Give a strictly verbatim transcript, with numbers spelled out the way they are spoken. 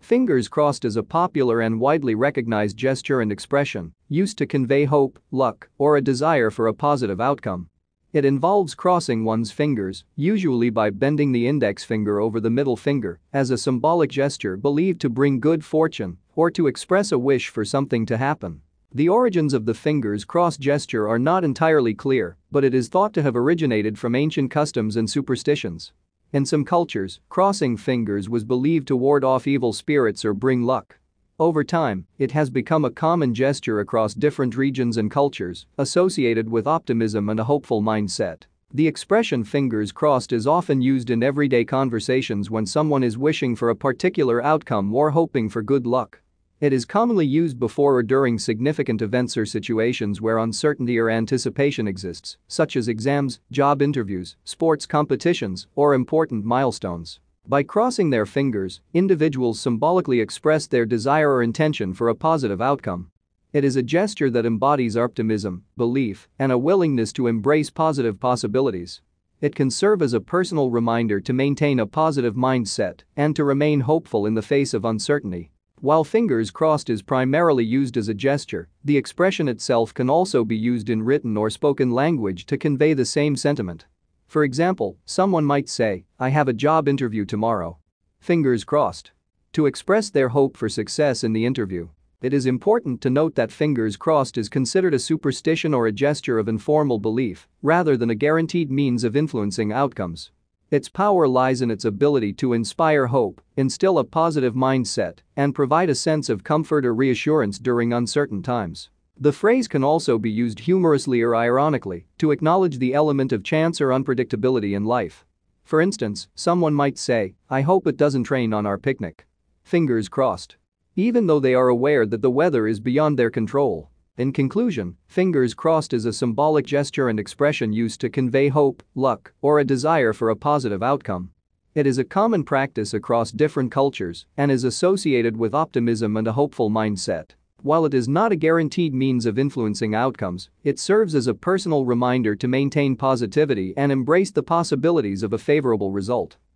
Fingers crossed is a popular and widely recognized gesture and expression used to convey hope, luck, or a desire for a positive outcome. It involves crossing one's fingers, usually by bending the index finger over the middle finger, as a symbolic gesture believed to bring good fortune or to express a wish for something to happen. The origins of the fingers crossed gesture are not entirely clear, but it is thought to have originated from ancient customs and superstitions. In some cultures, crossing fingers was believed to ward off evil spirits or bring luck. Over time, it has become a common gesture across different regions and cultures, associated with optimism and a hopeful mindset. The expression fingers crossed is often used in everyday conversations when someone is wishing for a particular outcome or hoping for good luck. It is commonly used before or during significant events or situations where uncertainty or anticipation exists, such as exams, job interviews, sports competitions, or important milestones. By crossing their fingers, individuals symbolically express their desire or intention for a positive outcome. It is a gesture that embodies optimism, belief, and a willingness to embrace positive possibilities. It can serve as a personal reminder to maintain a positive mindset and to remain hopeful in the face of uncertainty. While fingers crossed is primarily used as a gesture, the expression itself can also be used in written or spoken language to convey the same sentiment. For example, someone might say, "I have a job interview tomorrow. Fingers crossed," to express their hope for success in the interview. It is important to note that fingers crossed is considered a superstition or a gesture of informal belief, rather than a guaranteed means of influencing outcomes. Its power lies in its ability to inspire hope, instill a positive mindset, and provide a sense of comfort or reassurance during uncertain times. The phrase can also be used humorously or ironically to acknowledge the element of chance or unpredictability in life. For instance, someone might say, "I hope it doesn't rain on our picnic. Fingers crossed," even though they are aware that the weather is beyond their control. In conclusion, fingers crossed is a symbolic gesture and expression used to convey hope, luck, or a desire for a positive outcome. It is a common practice across different cultures and is associated with optimism and a hopeful mindset. While it is not a guaranteed means of influencing outcomes, it serves as a personal reminder to maintain positivity and embrace the possibilities of a favorable result.